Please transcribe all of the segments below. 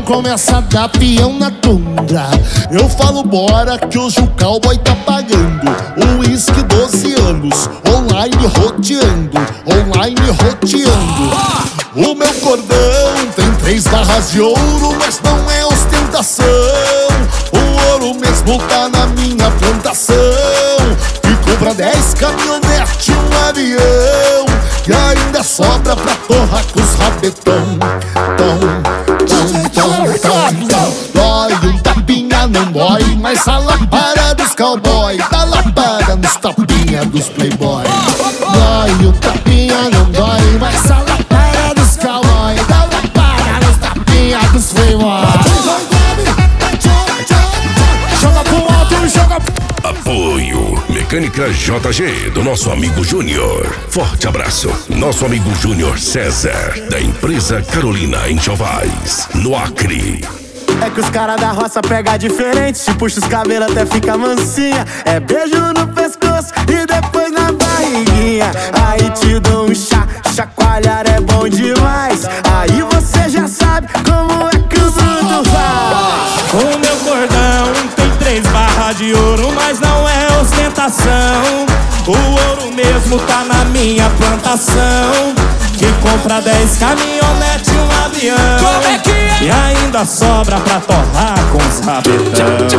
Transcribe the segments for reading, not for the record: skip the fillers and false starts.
começa a dar peão na tundra. Eu falo bora que hoje o cowboy tá pagando. O uísque 12 anos, online roteando, online roteando. O meu cordão tem 3 barras de ouro, mas não é ostentação. O ouro mesmo tá na minha plantação. Ficou pra 10 caminhonete, um avião, e ainda sobra pra torrar com os rabetão. Dói um tapinha, não dói, mas a lapada dos cowboy dá lapada nos tapinha dos playboy. Dói um tapinha, não dói, mas a lapada dos cowboy dá lapada nos tapinha dos playboy. Joga pro alto e joga pro... Apoio Mecânica JG, do nosso amigo Júnior. Forte abraço. Nosso amigo Júnior César, da empresa Carolina Enxovais, no Acre. É que os caras da roça pega diferente, te puxa os cabelos até fica mansinha. É beijo no pescoço e depois na barriguinha. Aí te dou um chá, chacoalhar é bom demais. Aí você já sabe como é que os outros faz. O meu cordão tem 3 barras de ouro, mas não é ostentação. O ouro mesmo tá na minha plantação. Que compra 10 caminhonete, um avião. Como é que é? E ainda sobra pra torrar com os rabetão.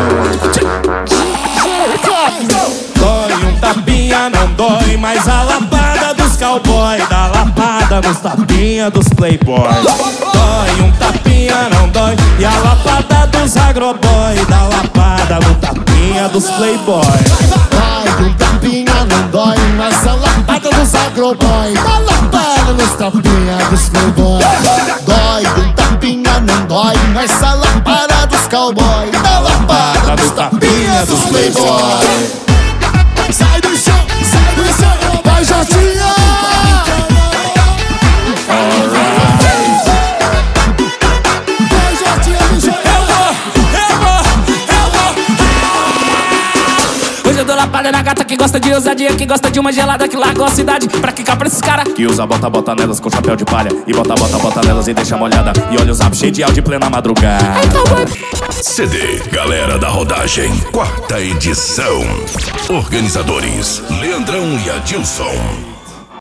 Dói um tapinha, não dói, mas a lapada dos cowboy dá lapada nos tapinha dos playboy. Dói um tapinha, não dói, e a lapada dos agroboy dá lapada no tapinha dos playboy. Dói um tapinha, não dói, mas a lapada dos agroboy dá lapada nos tapinha dos playboy. Dói um tapinha, não dói, mas a lapada dos cowboy dá lapada nos tapinha dos playboy. Sai do chão, vai Jotinha! Hoje eu dou lapada na gata que gosta de ousadia, que gosta de uma gelada, que largou a cidade pra quicar pra esses cara que usa bota nelas com chapéu de palha, e bota nelas e deixa molhada, e olha o zap cheio de áudio plena madrugada. CD Galera da Rodagem, 4ª edição. Organizadores Leandrão e Adilson.